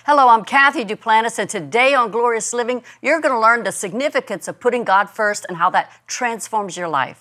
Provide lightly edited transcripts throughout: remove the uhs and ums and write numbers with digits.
Hello, I'm Kathy Duplantis, and today on Glorious Living, you're going to learn the significance of putting God first and how that transforms your life.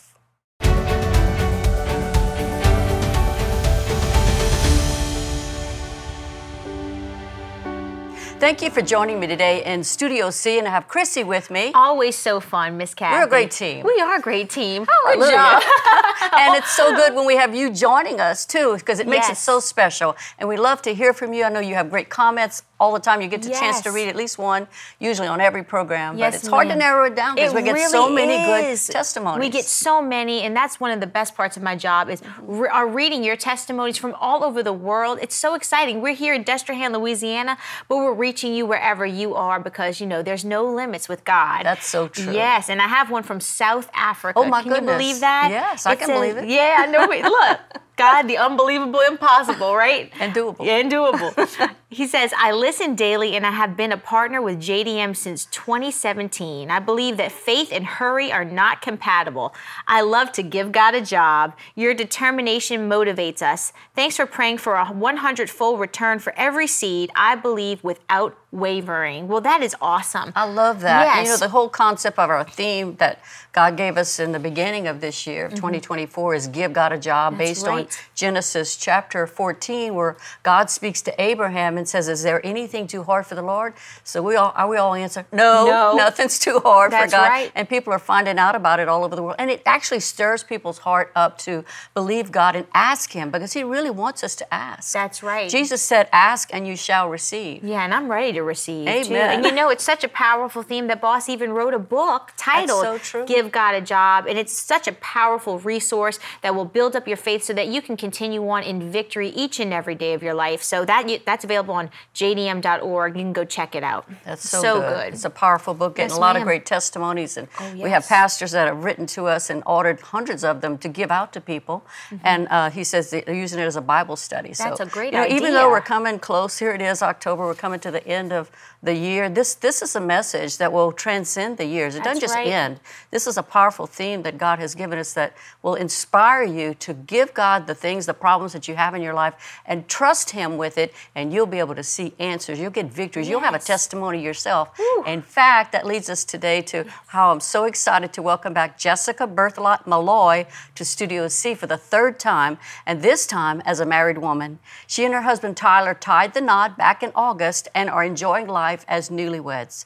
Thank you for joining me today in Studio C, and I have Chrissy with me. Always so fun, Miss Kathy. We're a great team. We are a great team. Good job. And it's so good when we have you joining us, too, because it makes it so special. And we love to hear from you. I know you have great comments all the time. You get the chance to read at least one, usually on every program. But it's hard to narrow it down because we get so many good testimonies. We get so many, and that's one of the best parts of my job is reading your testimonies from all over the world. It's so exciting. We're here in Destrehan, Louisiana, but we're reaching you wherever you are because, you know, there's no limits with God. That's so true. Yes, and I have one from South Africa. Oh, my goodness. Can you believe that? Yes, I can believe it. Yeah, I know. Look. God, the unbelievable impossible, right? And doable. Yeah, and doable. He says, I listen daily and I have been a partner with JDM since 2017. I believe that faith and hurry are not compatible. I love to give God a job. Your determination motivates us. Thanks for praying for a 100-fold return for every seed, I believe, without wavering. Well, that is awesome. I love that. Yes. And, you know, the whole concept of our theme that God gave us in the beginning of this year, 2024, is give God a job. That's based right. on Genesis chapter 14, where God speaks to Abraham and says, is there anything too hard for the Lord? So we all answer, no, nothing's too hard for God. Right. And people are finding out about it all over the world. And it actually stirs people's heart up to believe God and ask Him, because He really wants us to ask. That's right. Jesus said, ask and you shall receive. Yeah, and I'm ready to receive. Amen. Too. And you know, it's such a powerful theme that Boss even wrote a book titled Give God a Job. And it's such a powerful resource that will build up your faith so that you can continue on in victory each and every day of your life. So that's available on jdm.org. You can go check it out. That's so good. It's a powerful book, getting a lot of great testimonies. And we have pastors that have written to us and ordered hundreds of them to give out to people. And he says they're using it as a Bible study. That's a great idea. idea. Even though we're coming close, here it is, October, we're coming to the end of the year. This is a message that will transcend the years. It doesn't just end. This is a powerful theme that God has given us that will inspire you to give God the things, the problems that you have in your life, and trust Him with it, and you'll be able to see answers. You'll get victories. You'll have a testimony yourself. In fact, that leads us today to how I'm so excited to welcome back Jessica Berthelot Malloy to Studio C for the third time, and this time as a married woman. She and her husband Tyler tied the knot back in August and are enjoying life as newlyweds.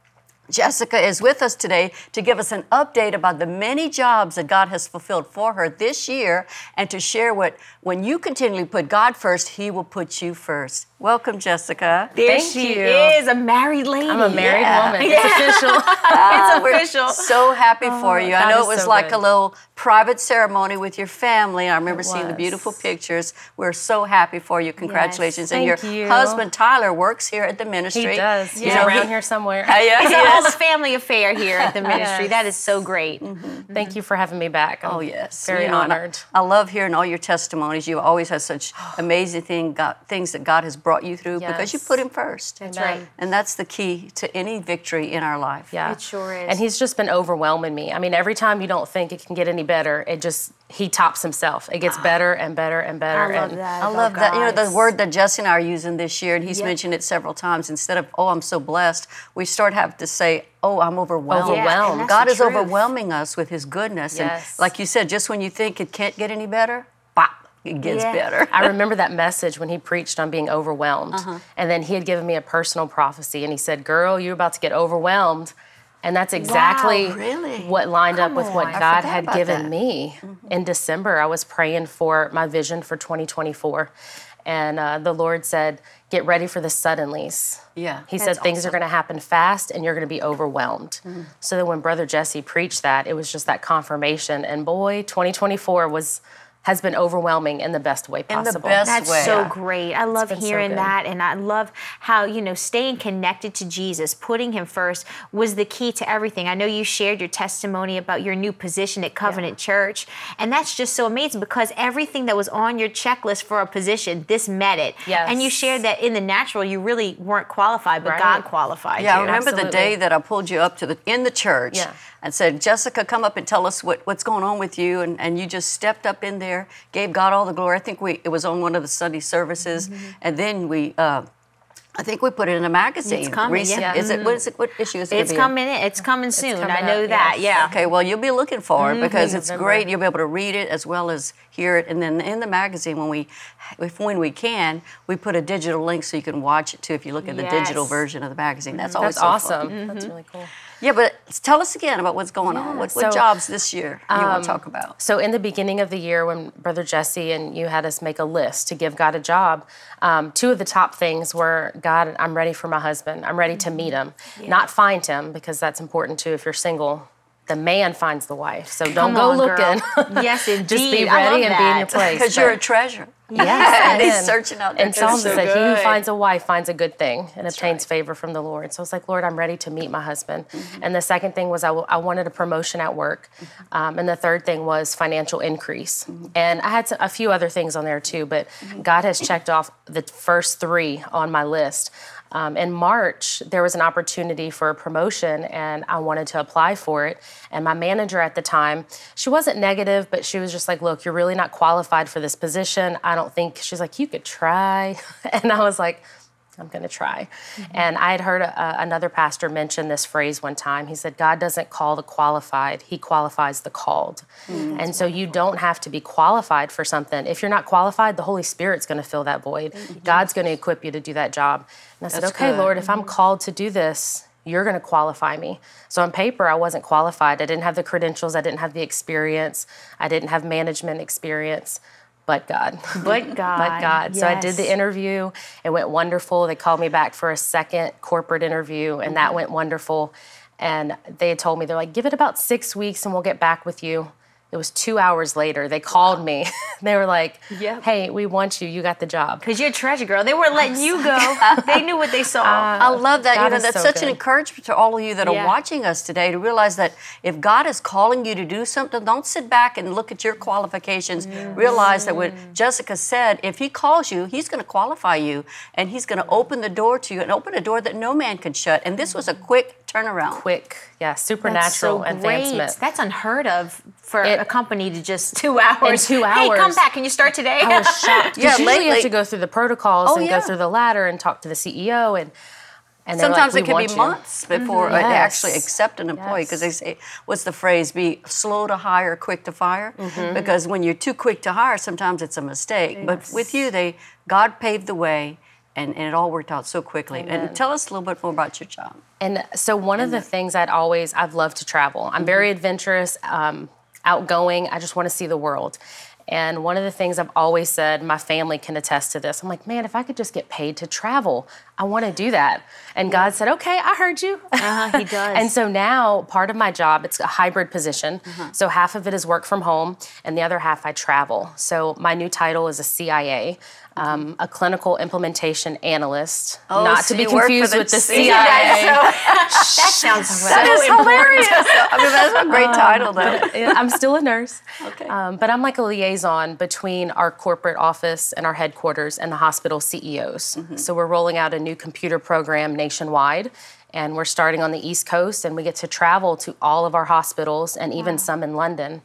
Jessica is with us today to give us an update about the many jobs that God has fulfilled for her this year and to share what, when you continually put God first, He will put you first. Welcome, Jessica. There she is, a married lady. I'm a married woman. It's official. It's official. So happy for you. I know it was like a little private ceremony with your family. I remember seeing the beautiful pictures. We're so happy for you. Congratulations. Yes, and thank you. Husband, Tyler, works here at the ministry. He does. He's around here somewhere. It's all the family affair here at the ministry. That is so great. Thank you for having me back. I'm very honored. I love hearing all your testimonies. You always have such amazing things that God has brought you through because you put Him first. That's right. And that's the key to any victory in our life. Yeah. It sure is. And He's just been overwhelming me. I mean, every time you don't think it can get any better, He tops Himself. It gets better and better and better. I love that. I love that. You know, the word that Jesse and I are using this year, and he's mentioned it several times, instead of, oh, I'm so blessed, we start having to say, oh, I'm overwhelmed. Overwhelmed. God is overwhelming us with His goodness. Yes. And like you said, just when you think it can't get any better, pop, it gets better. I remember that message when he preached on being overwhelmed. And then he had given me a personal prophecy, and he said, girl, you're about to get overwhelmed. And that's exactly what lined up with what God had given me. In December, I was praying for my vision for 2024. And the Lord said, get ready for the suddenlies. He said things are going to happen fast and you're going to be overwhelmed. So then when Brother Jesse preached that, it was just that confirmation. And boy, 2024 has been overwhelming in the best way possible. In the best That's way. so great. I love hearing so that, and I love how, you know, staying connected to Jesus, putting Him first was the key to everything. I know you shared your testimony about your new position at Covenant Church, and that's just so amazing because everything that was on your checklist for a position, this met it. Yes. And you shared that in the natural, you really weren't qualified, but God qualified you. I remember the day that I pulled you up in the church Yeah. and said, Jessica, come up and tell us what's going on with you. And you just stepped up in there, gave God all the glory. I think it was on one of the Sunday services. And then we I think we put it in a magazine. It's coming, yeah. Is it? What issue is it? It's coming. It's coming soon. I know that. Yes. Yeah. Okay, well, you'll be looking for it because it's November. great. You'll be able to read it as well as hear it. And then in the magazine, when we can, we put a digital link so you can watch it too. If you look at the digital version of the magazine, that's always That's so fun. awesome. That's really cool. Yeah, but tell us again about what's going on. What So, jobs this year you want to talk about? So in the beginning of the year, when Brother Jesse and you had us make a list to give God a job, two of the top things were, God, I'm ready for my husband. I'm ready to meet him, not find him, because that's important too. If you're single, the man finds the wife. So don't go looking. Yes, indeed. Just be I love ready and be in your that. place. Because you're a treasure. Yes, And he's amen. searching out there. And Psalms too. said, he who good. finds a wife finds a good thing and obtains favor from the Lord. So I was like, Lord, I'm ready to meet my husband. And the second thing was I wanted a promotion at work. And the third thing was financial increase. And I had a few other things on there too, but God has checked off the first three on my list. In March, there was an opportunity for a promotion, and I wanted to apply for it. And my manager at the time, she wasn't negative, but she was just like, look, you're really not qualified for this position. I don't think, she's like, you could try. And I was like, I'm going to try. And I had heard another pastor mention this phrase one time. He said, God doesn't call the qualified, he qualifies the called. And so you don't have to be qualified for something. If you're not qualified, the Holy Spirit's going to fill that void. God's going to equip you to do that job. And I said, That's okay, good. Lord, if I'm called to do this, you're going to qualify me. So on paper, I wasn't qualified. I didn't have the credentials. I didn't have the experience. I didn't have management experience. But God. But God. But God. So I did Yes. the interview. It went wonderful. They called me back for a second corporate interview, and that went wonderful. And they had told me, they're like, give it about 6 weeks and we'll get back with you. It was 2 hours later. They called me. They were like, hey, we want you. You got the job. Because you're a treasure girl. They weren't letting you go. They knew what they saw. I love that. God You is know, that's so such an good. encouragement to all of you that Yeah. are watching us today to realize that if God is calling you to do something, don't sit back and look at your qualifications. Realize that what Jessica said, if he calls you, he's going to qualify you, and he's going to open the door to you and open a door that no man can shut. And this was a quick turnaround. Quick, That's supernatural so great. advancement. That's unheard of for a company to just 2 hours. In 2 Hey, come hours. back. Can you start today? I was shocked. Yeah, Usually you lately- have to go through the protocols Oh, and yeah. go through the ladder and talk to the CEO and they're Sometimes like, it "We can want be you." months before they Yes. actually accept an employee, because Yes. they say, what's the phrase, be slow to hire, quick to fire? Because when you're too quick to hire, sometimes it's a mistake. But with you, God paved the way, and it all worked out so quickly. And tell us a little bit more about your job. And so one of the things I've loved to travel. I'm very adventurous, outgoing. I just want to see the world. And one of the things I've always said, my family can attest to this. I'm like, man, if I could just get paid to travel, I want to do that. And God said, okay, I heard you. He does. And so now part of my job, it's a hybrid position. So half of it is work from home and the other half I travel. So my new title is a CIA, a clinical implementation analyst. Not so to be you work for confused the with the CIA. CIA. That sounds That is so hilarious. I mean, that's a great title, though. I'm still a nurse. Okay. But I'm like a liaison between our corporate office and our headquarters and the hospital CEOs. So we're rolling out a new computer program nationwide, and we're starting on the East Coast, and we get to travel to all of our hospitals and even some in London.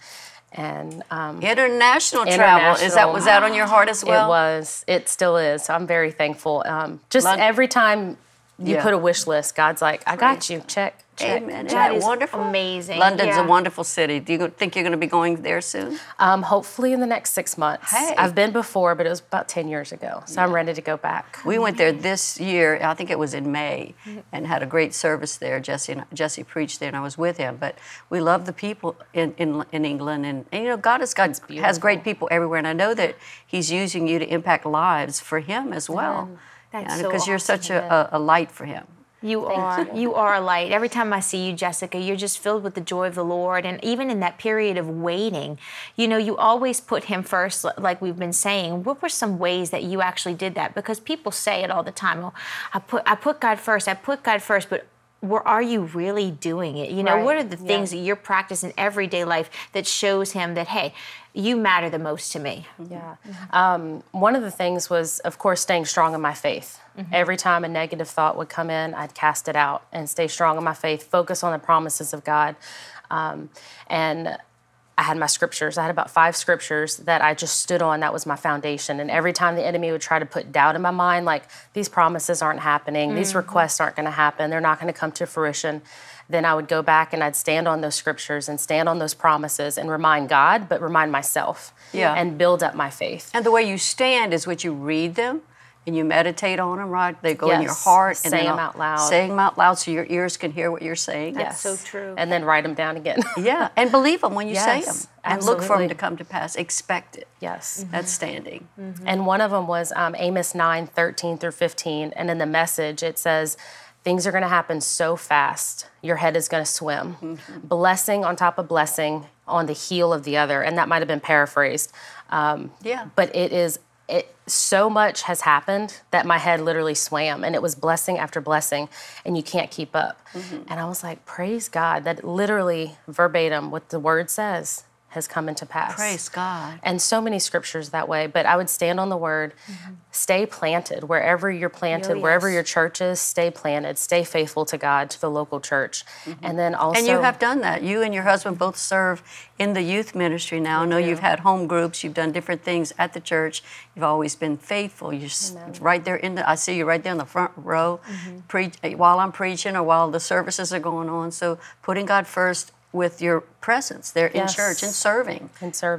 And International travel. Was that on your heart as well? it was. It still is. So I'm very thankful. Just Lon- every time you Yeah. put a wish list, God's like, I got you. Check. Amen. Isn't That that is wonderful? amazing. London's Yeah. a wonderful city. Do you think you're going to be going there soon? Hopefully in the next 6 months. Hey. I've been before, but it was about 10 years ago. So I'm ready to go back. We went there this year, I think it was in May, and had a great service there. Jesse preached there, and I was with him. But we love the people in England, and you know, God has great people everywhere, and I know that He's using you to impact lives for Him as well. That's so because you're awesome, such a light for Him. You are. You are a light. Every time I see you, Jessica, you're just filled with the joy of the Lord. And even in that period of waiting, you know, you always put Him first, like we've been saying. What were some ways that you actually did that? Because people say it all the time. Oh, I put God first. I put God first. But are you really doing it? You know, Right. what are the things that you're practicing everyday life that shows Him that, hey, you matter the most to me? Yeah. One of the things was, of course, staying strong in my faith. Every time a negative thought would come in, I'd cast it out and stay strong in my faith, focus on the promises of God. And I had my scriptures. I had about 5 scriptures that I just stood on. That was my foundation. And every time the enemy would try to put doubt in my mind, like these promises aren't happening, these requests aren't going to happen, they're not going to come to fruition, then I would go back and I'd stand on those scriptures and stand on those promises and remind God, but remind myself and build up my faith. And the way you stand is what you read them and you meditate on them, right? They go in your heart. And say them out loud. Saying them out loud so your ears can hear what you're saying. That's so true. And then write them down again. Yeah, and believe them when you say them. And look for them absolutely. to come to pass. Expect it. Yes. That's standing. And one of them was Amos 9:13 through 15. And in the Message, it says, things are going to happen so fast, your head is going to swim. Blessing on top of blessing on the heel of the other. And that might have been paraphrased. But it so much has happened that my head literally swam, and it was blessing after blessing, and you can't keep up. And I was like, praise God, that literally verbatim what the word says has come into pass. Praise God. And so many scriptures that way, but I would stand on the word, stay planted wherever you're planted, wherever your church is, stay planted, stay faithful to God, to the local church. And then also... And you have done that. You and your husband both serve in the youth ministry now. I know you've had home groups, you've done different things at the church. You've always been faithful. You're right there I see you right there in the front row, while I'm preaching or while the services are going on. So putting God first with your presence there in church and serving.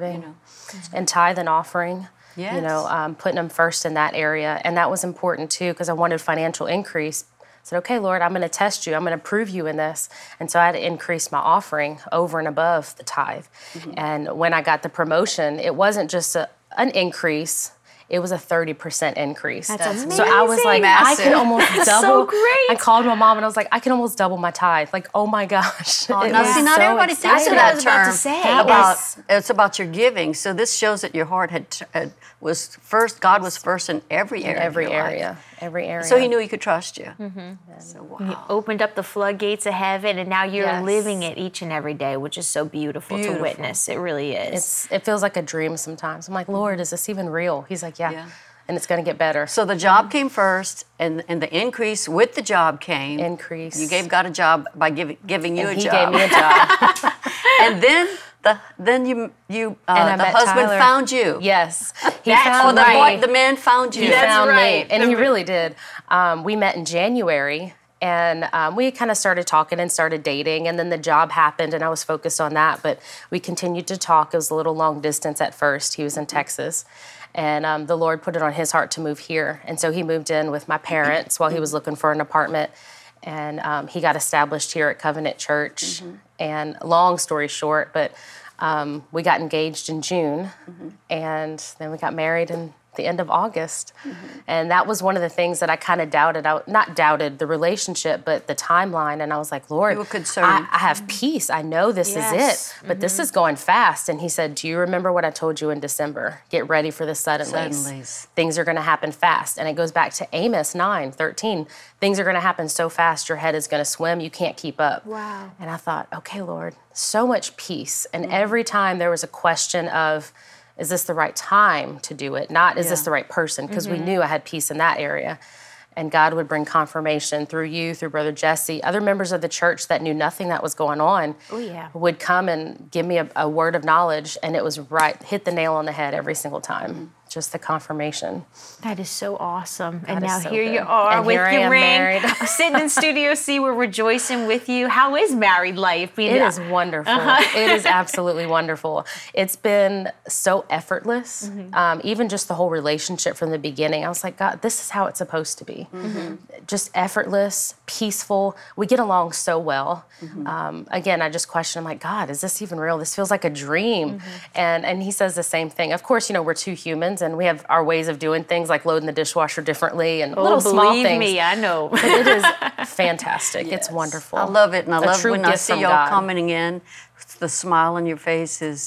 And tithe and offering. Yes. Putting them first in that area. And that was important too, because I wanted financial increase. I said, okay, Lord, I'm going to test you. I'm going to prove you in this. And so I had to increase my offering over and above the tithe. And when I got the promotion, it wasn't just an increase. It was a 30% increase. That's amazing. So I was like, Massive. I can almost double. So great. I called my mom and I was like, I can almost double my tithe. Like, oh my gosh. Now, was see, not so everybody thinks of exciting. that That's what I was about term to say. about it's about your giving. So this shows that your heart was first. God was first in every area. Every of your area. life. Every area. So He knew He could trust you. So You opened up the floodgates of heaven, and now you're Yes. living it each and every day, which is so beautiful to witness. It really is. It feels like a dream sometimes. I'm like, Lord, is this even real? He's like, yeah. And it's going to get better. So the job came first, and the increase with the job came. Increase. You gave God a job by giving you And a he job. gave me a job. And then the met husband Tyler. found you. Yes. He That's found right. me. The man found you. He That's found right. me. And he really did. We met in January. And we kind of started talking and started dating. And then the job happened, and I was focused on that. But we continued to talk. It was a little long distance at first. He was in Texas. And the Lord put it on his heart to move here. And so he moved in with my parents while he was looking for an apartment. And he got established here at Covenant Church. And long story short, but we got engaged in June. And then we got married in the end of August. And that was one of the things that I kind of doubted. Not doubted the relationship, but the timeline. And I was like, Lord, You were concerned. I have peace. I know this is it, but this is going fast. And he said, do you remember what I told you in December? Get ready for the suddenlies. Suddenlies. Things are going to happen fast. And it goes back to Amos 9:13. Things are going to happen so fast, your head is going to swim. You can't keep up. Wow. And I thought, okay, Lord, so much peace. And every time there was a question of, is this the right time to do it? Not, is this the right person? Because we knew I had peace in that area. And God would bring confirmation through you, through Brother Jesse. Other members of the church that knew nothing that was going on would come and give me a word of knowledge, and it was right, hit the nail on the head every single time. Just the confirmation. That is so awesome. God and is now so here good. you are And with here I your am ring, married. sitting in Studio C. We're rejoicing with you. How is married life? It is wonderful. It is absolutely wonderful. It's been so effortless. Even just the whole relationship from the beginning. I was like, God, this is how it's supposed to be. Just effortless, peaceful. We get along so well. Again, I just question, I'm like, God, is this even real? This feels like a dream. And he says the same thing. Of course, we're two humans and we have our ways of doing things, like loading the dishwasher differently and little small things. Believe me, I know. But it is fantastic. It's wonderful. I love it, and I love true when I gift see from y'all God. coming in. The smile on your face is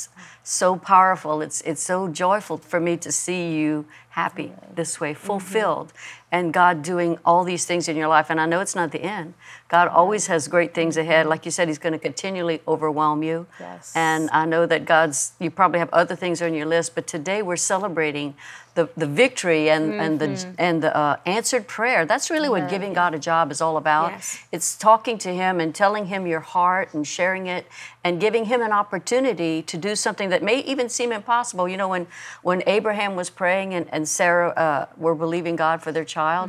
so powerful. It's so joyful for me to see you happy this way, fulfilled, and God doing all these things in your life. And I know it's not the end. God always has great things ahead. Like you said, He's going to continually overwhelm you. Yes. And I know that you probably have other things on your list, but today we're celebrating the victory and the answered prayer. That's really what giving God a job is all about. Yes. It's talking to Him and telling Him your heart and sharing it and giving Him an opportunity to do something that may even seem impossible. You know, when Abraham was praying and Sarah were believing God for their child,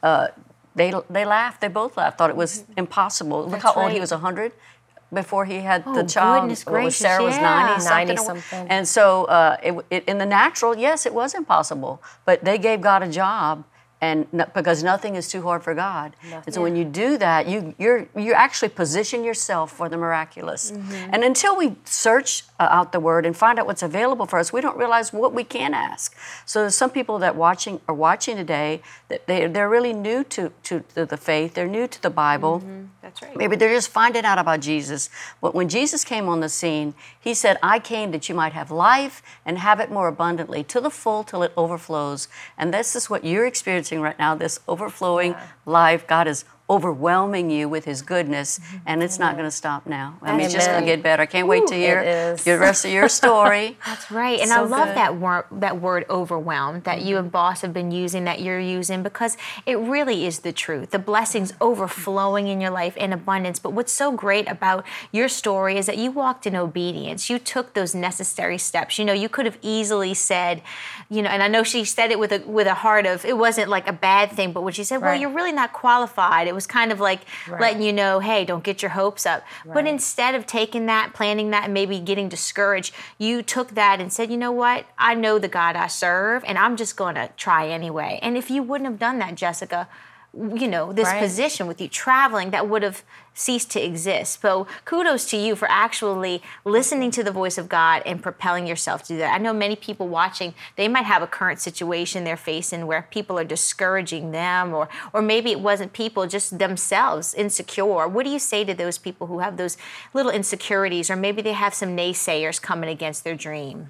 they laughed. They both laughed, thought it was impossible. Look how old he was, 100? Before he had the child, goodness gracious, Sarah was 90 something. And so in the natural, yes, it was impossible, but they gave God a job, and because nothing is too hard for God. And so when you do that, you actually position yourself for the miraculous. And until we search out the Word and find out what's available for us, we don't realize what we can ask. So there's some people that are watching today that they're really new to the faith. They're new to the Bible. That's right. Maybe they're just finding out about Jesus. But when Jesus came on the scene, He said, I came that you might have life and have it more abundantly, to the full till it overflows. And this is what you're experiencing right now, this overflowing life. God is overwhelming you with His goodness, and it's not going to stop now. I mean, it's just going to get better. I can't wait to hear the rest of your story. That's right. And I love that word overwhelmed that you and Boss have been using, that you're using, because it really is the truth. The blessings overflowing in your life in abundance. But what's so great about your story is that you walked in obedience. You took those necessary steps. You know, you could have easily said, you know, and I know she said it with a heart of, it wasn't like a bad thing, but when she said, well, you're really not qualified, it was kind of like letting you know, hey, don't get your hopes up. But instead of taking that, planning that, and maybe getting discouraged, you took that and said, you know what? I know the God I serve, and I'm just going to try anyway. And if you wouldn't have done that, Jessica, you know, this position with you traveling, that would have ceased to exist. So kudos to you for actually listening to the voice of God and propelling yourself to do that. I know many people watching, they might have a current situation they're facing where people are discouraging them, or maybe it wasn't people, just themselves, insecure. What do you say to those people who have those little insecurities, or maybe they have some naysayers coming against their dream?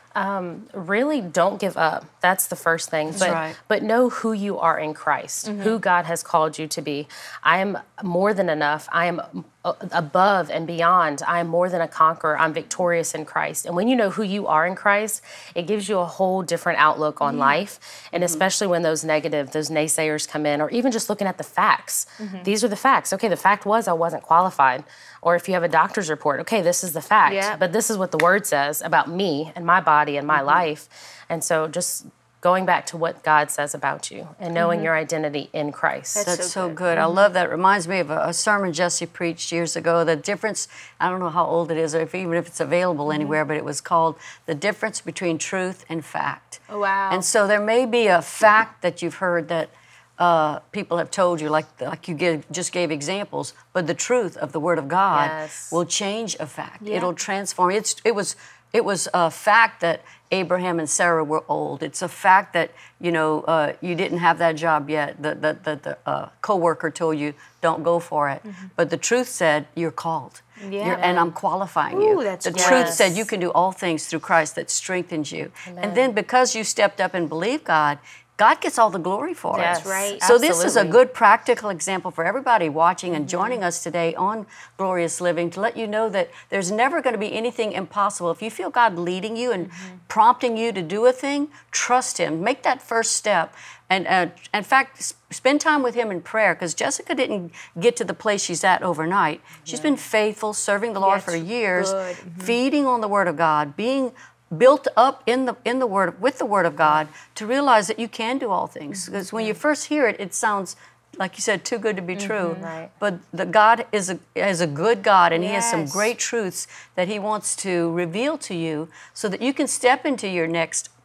Really don't give up. That's the first thing. But know who you are in Christ, who God has called you to be. I am more than enough. I am above and beyond. I am more than a conqueror. I'm victorious in Christ. And when you know who you are in Christ, it gives you a whole different outlook on life. And especially when those naysayers come in, or even just looking at the facts. These are the facts. Okay, the fact was I wasn't qualified. Or if you have a doctor's report, okay, this is the fact. But this is what the Word says about me and my body and my life. And so just going back to what God says about you and knowing your identity in Christ. That's so good. I love that. It reminds me of a sermon Jesse preached years ago. The difference, I don't know how old it is, or even if it's available anywhere, but it was called The Difference Between Truth and Fact. Oh, wow. And so there may be a fact that you've heard that people have told you, like you just gave examples, but the truth of the Word of God will change a fact. It'll transform. It was a fact that Abraham and Sarah were old. It's a fact that, you know, you didn't have that job yet. The coworker told you, don't go for it. But the truth said, you're called. And I'm qualifying you. The truth said you can do all things through Christ that strengthens you. Amen. And then because you stepped up and believed God gets all the glory for it. That's right. So this is a good practical example for everybody watching and joining us today on Glorious Living, to let you know that there's never going to be anything impossible. If you feel God leading you and prompting you to do a thing, trust Him. Make that first step. And in fact, spend time with Him in prayer, because Jessica didn't get to the place she's at overnight. She's been faithful, serving the Lord for years, feeding on the Word of God, being built up in the Word, with the Word of God, to realize that you can do all things. Because when you first hear it, it sounds, like you said, too good to be true. But the God is a good God, and He has some great truths that He wants to reveal to you, so that you can step into your next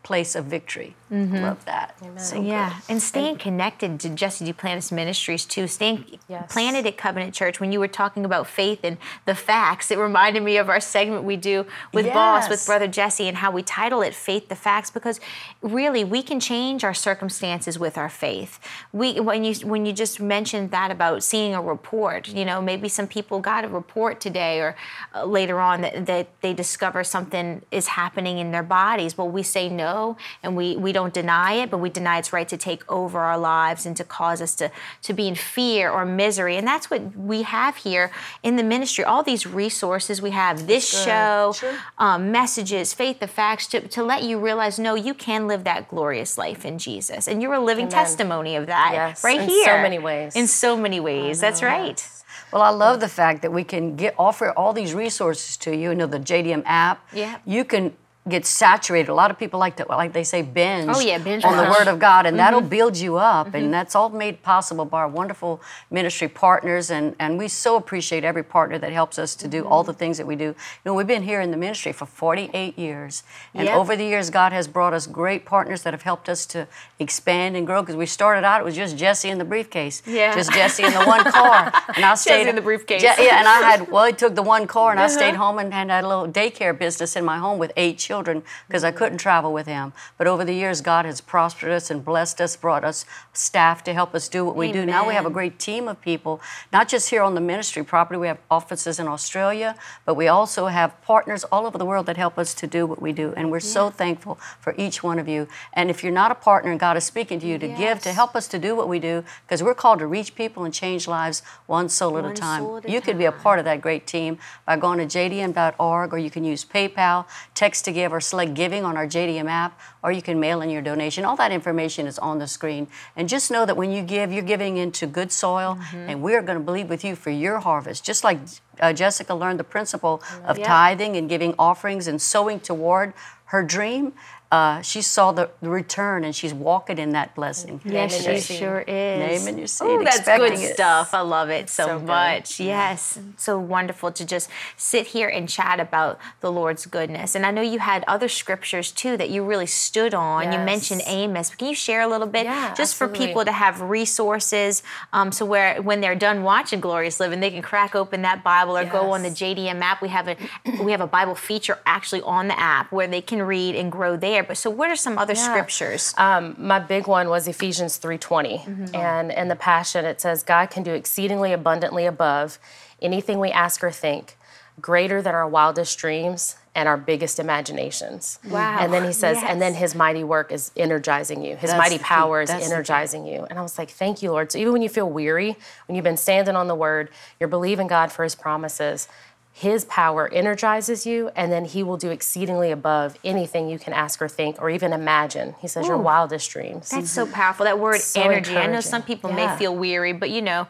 place of victory. I love that. Amen. So yeah, good. and staying connected to Jesse Duplantis Ministries too. Staying planted at Covenant Church. When you were talking about faith and the facts, it reminded me of our segment we do with Boss, with Brother Jesse, and how we title it "Faith the Facts," because really we can change our circumstances with our faith. When you just mentioned that about seeing a report, maybe some people got a report today or later on that they discover something is happening in their bodies. Well, we say no, and we don't deny it, but we deny its right to take over our lives and to cause us to be in fear or misery. And that's what we have here in the ministry. All these resources we have, this show, messages, Faith the Facts, to let you realize, no, you can live that glorious life in Jesus. And you're a living testimony of that right here. In so many ways. In so many ways. That's right. Well, I love the fact that we can offer all these resources to you. The JDM app. Yeah. You can get saturated. A lot of people like they say, binge, binge on the Word of God, and that'll build you up. And that's all made possible by our wonderful ministry partners. And we so appreciate every partner that helps us to do all the things that we do. We've been here in the ministry for 48 years. And over the years, God has brought us great partners that have helped us to expand and grow. Because we started out, it was just Jesse in the briefcase. Yeah. Just Jesse in the one car. And I stayed Jesse in the briefcase. And I took the one car, and I stayed home and had a little daycare business in my home with 8 children. Because I couldn't travel with him. But over the years, God has prospered us and blessed us, brought us staff to help us do what we do. Now we have a great team of people, not just here on the ministry property. We have offices in Australia, but we also have partners all over the world that help us to do what we do. And we're so thankful for each one of you. And if you're not a partner and God is speaking to you to give, to help us to do what we do, because we're called to reach people and change lives one soul at a time. You could be a part of that great team by going to jdm.org, or you can use PayPal, text to give, or select giving on our JDM app, or you can mail in your donation. All that information is on the screen. And just know that when you give, you're giving into good soil, and we're going to believe with you for your harvest. Just like Jessica learned the principle of tithing and giving offerings and sowing toward her dream, she saw the return, and she's walking in that blessing. Yes, she sure is. Name in your seed. Oh, that's expecting good it. stuff. I love it so good. much. Yes. So wonderful to just sit here and chat about the Lord's goodness. And I know you had other scriptures too that you really stood on. You Yes. mentioned Amos. Can you share a little bit? Yeah, just for absolutely. people to have resources, so when they're done watching Glorious Living, they can crack open that Bible or go on the JDM app. We have a Bible feature actually on the app where they can read and grow there. But so what are some other scriptures? My big one was Ephesians 3:20. And in the Passion, it says, God can do exceedingly abundantly above anything we ask or think, greater than our wildest dreams and our biggest imaginations. Wow. And then he says, and then his mighty work is energizing you. His That's mighty the key. power is That's the key. energizing you. And I was like, thank you, Lord. So even when you feel weary, when you've been standing on the word, you're believing God for his promises, his power energizes you, and then he will do exceedingly above anything you can ask or think or even imagine. He says your wildest dreams. That's so powerful. That word So energy. I know encouraging. some people may feel weary, but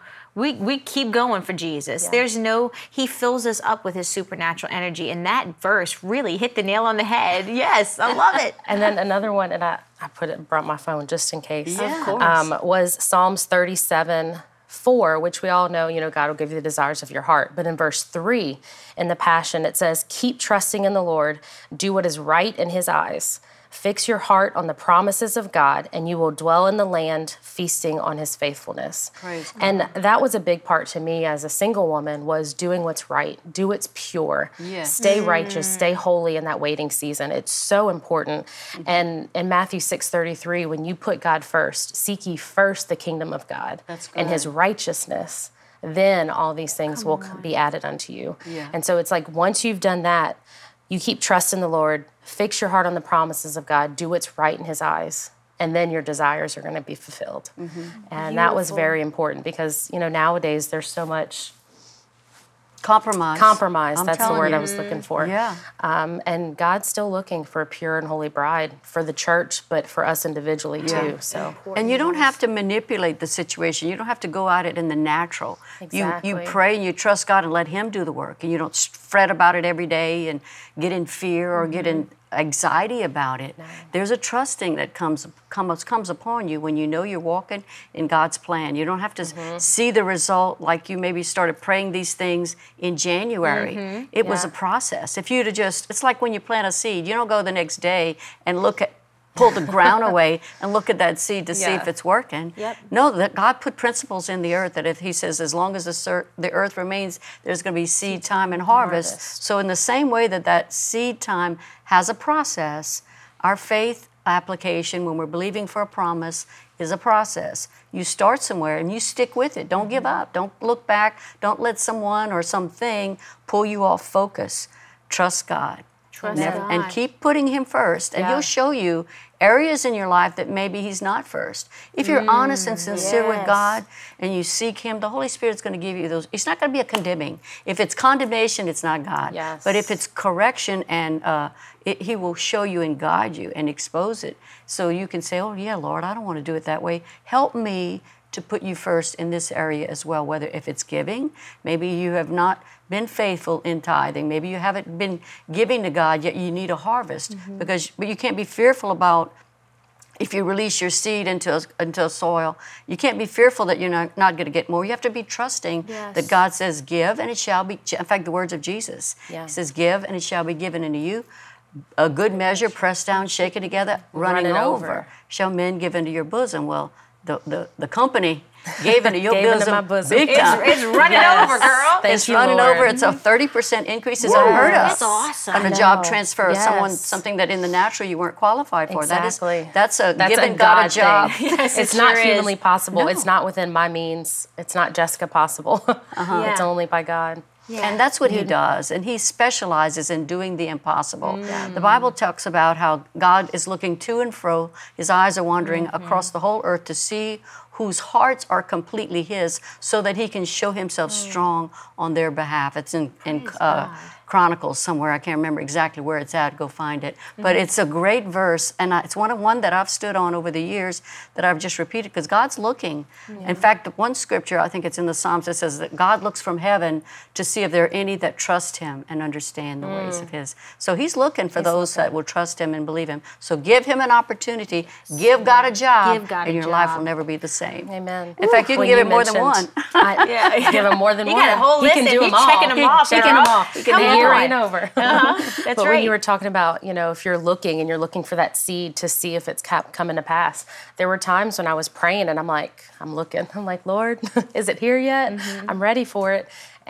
we keep going for Jesus. He fills us up with his supernatural energy. And that verse really hit the nail on the head. Yes, I love it. And then another one, and I brought my phone just in case. Yeah. Of course. Was Psalms 37:4, which we all know, God will give you the desires of your heart. But in verse 3 in the Passion, it says, keep trusting in the Lord, do what is right in his eyes. Fix your heart on the promises of God, and you will dwell in the land, feasting on his faithfulness. Praise God. And that was a big part to me as a single woman, was doing what's right, do what's pure, stay righteous, stay holy in that waiting season. It's so important. And in Matthew 6:33, when you put God first, seek ye first the kingdom of God and his righteousness, then all these things will be added unto you. Yeah. And so it's like once you've done that, you keep trusting the Lord, fix your heart on the promises of God, do what's right in his eyes, and then your desires are going to be fulfilled. And that was very important because, nowadays there's so much Compromise. That's the telling word you. I was looking for. Yeah. And God's still looking for a pure and holy bride for the church, but for us individually too. So. And you don't have to manipulate the situation. You don't have to go at it in the natural. Exactly. You pray and you trust God and let him do the work. And you don't fret about it every day and get in fear or get in anxiety about it. No. There's a trusting that comes upon you when you know you're walking in God's plan. You don't have to see the result like you maybe started praying these things in January. It was a process. If you'd have it's like when you plant a seed. You don't go the next day and look pull the ground away and look at that seed to see if it's working. No, that God put principles in the earth that if he says, as long as the earth remains, there's going to be seed time and harvest. So in the same way that seed time has a process, our faith application, when we're believing for a promise, is a process. You start somewhere and you stick with it. Don't give up. Don't look back. Don't let someone or something pull you off focus. Trust God. Trust God. And keep putting him first. And he'll show you areas in your life that maybe he's not first. If you're honest and sincere with God and you seek him, the Holy Spirit's going to give you those. It's not going to be a condemning. If it's condemnation, it's not God. Yes. But if it's correction and he will show you and guide you and expose it. So you can say, oh yeah, Lord, I don't want to do it that way. Help me to put you first in this area as well, whether if it's giving, maybe you have not been faithful in tithing, maybe you haven't been giving to God, yet you need a harvest. But you can't be fearful about if you release your seed into soil. You can't be fearful that you're not going to get more. You have to be trusting that God says, give and it shall be. In fact, the words of Jesus, he says, give and it shall be given unto you. A good measure, pressed down, shaken together, running over, shall men give into your bosom. Well, the company gave into your bosom big time. It's running over, girl. It's running over. It's a 30% increase. It's unheard of. That's awesome. On a job transfer of something that in the natural you weren't qualified for. Exactly. That's giving God a job. Yes, it's not humanly is. possible. No. It's not within my means. It's not Jessica possible. It's only by God. And that's what he does. And he specializes in doing the impossible. The Bible talks about how God is looking to and fro. His eyes are wandering across the whole earth to see whose hearts are completely his so that he can show himself strong on their behalf. It's in Chronicles somewhere. I can't remember exactly where it's at. Go find it. But it's a great verse, and it's one that I've stood on over the years that I've just repeated because God's looking. In fact, one scripture, I think it's in the Psalms, that says that God looks from heaven to see if there are any that trust him and understand the ways of his. So he's looking for those that will trust him and believe him. So give him an opportunity. Give God a job, and your life will never be the same. Amen. In fact, you can give him more than one. Give him more than one. You got a whole list and he's checking them off. Checking them off. The year ain't over. That's but right. when you were talking about, if you're looking and you're looking for that seed to see if it's coming to pass, there were times when I was praying and I'm looking. I'm like, Lord, is it here yet? I'm ready for it.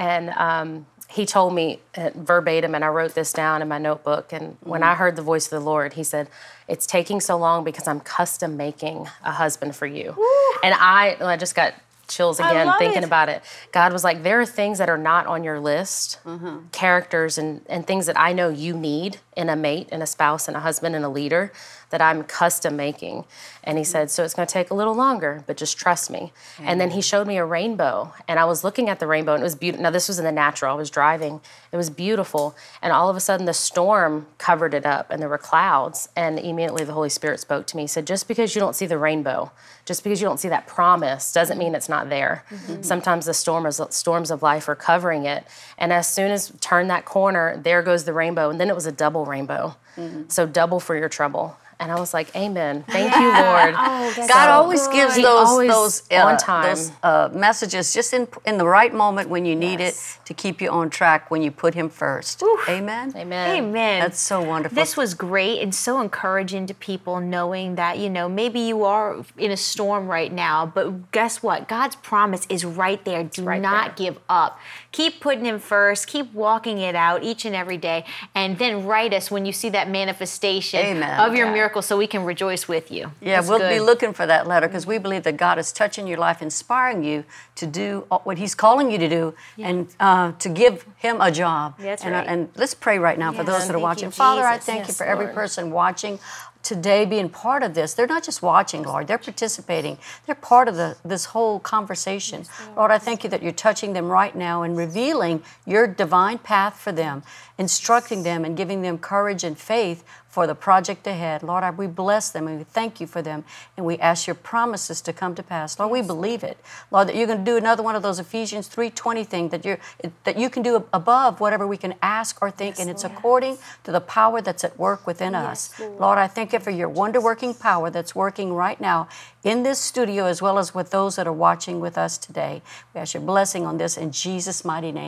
And he told me verbatim, and I wrote this down in my notebook. And when I heard the voice of the Lord, he said, it's taking so long because I'm custom making a husband for you. Woo. And I just got chills again thinking about it. God was like, there are things that are not on your list, characters and things that I know you need in a mate and a spouse and a husband and a leader that I'm custom making. And he said, so it's going to take a little longer, but just trust me. And then he showed me a rainbow, and I was looking at the rainbow, and it was beautiful. Now, this was in the natural. I was driving. It was beautiful. And all of a sudden, the storm covered it up, and there were clouds. And immediately the Holy Spirit spoke to me. He said, just because you don't see the rainbow, just because you don't see that promise, doesn't mean it's not there. Sometimes the storms of life are covering it. And as soon as you turn that corner, there goes the rainbow. And then it was a double rainbow. So double for your trouble. And I was like, amen. Thank you, Lord. God always gives those on time. Those messages just in the right moment when you need it to keep you on track when you put him first. Amen? Amen. That's so wonderful. This was great and so encouraging to people, knowing that, maybe you are in a storm right now, but guess what? God's promise is right there. Do not give up. Keep putting him first. Keep walking it out each and every day. And then write us when you see that manifestation of your miracle so we can rejoice with you. Yeah, we'll be looking for that letter because we believe that God is touching your life, inspiring you to do what he's calling you to do and to give him a job. That's and let's pray right now for those that are watching. Father, I thank you for every person watching today being part of this. They're not just watching, Lord. They're participating. They're part of this whole conversation. Lord, I thank you that you're touching them right now and revealing your divine path for them, instructing them and giving them courage and faith for the project ahead. Lord, we bless them and we thank you for them, and we ask your promises to come to pass. Lord, we believe it. Lord, that you're going to do another one of those Ephesians 3:20 things, that you can do above whatever we can ask or think, and it's according to the power that's at work within us. Lord, I thank you for your wonder-working power that's working right now in this studio as well as with those that are watching with us today. We ask your blessing on this in Jesus' mighty name.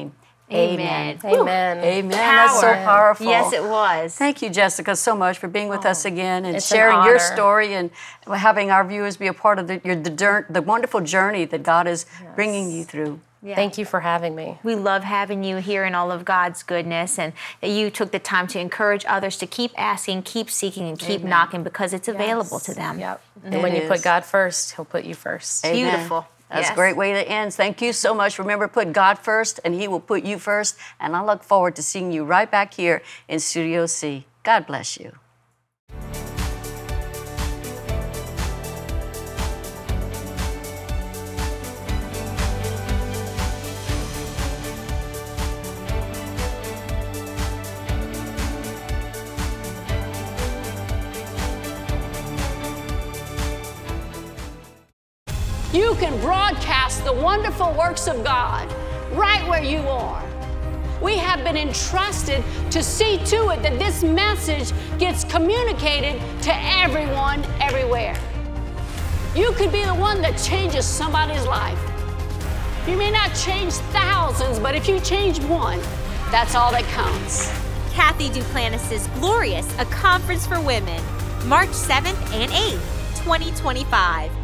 Amen. Amen. Amen. That's so powerful. Yes, it was. Thank you, Jessica, so much for being with us again and it's sharing an your honor. story and having our viewers be a part of the wonderful journey that God is bringing you through. Yeah. Thank you for having me. We love having you here in all of God's goodness, and that you took the time to encourage others to keep asking, keep seeking, and keep knocking, because it's available to them. Yep. And when you put God first, He'll put you first. Amen. Beautiful. That's a great way to end. Thank you so much. Remember, put God first, and He will put you first. And I look forward to seeing you right back here in Studio C. God bless you. You can broadcast the wonderful works of God right where you are. We have been entrusted to see to it that this message gets communicated to everyone, everywhere. You could be the one that changes somebody's life. You may not change thousands, but if you change one, that's all that counts. Kathy Duplantis' Glorious, a conference for women, March 7th and 8th, 2025.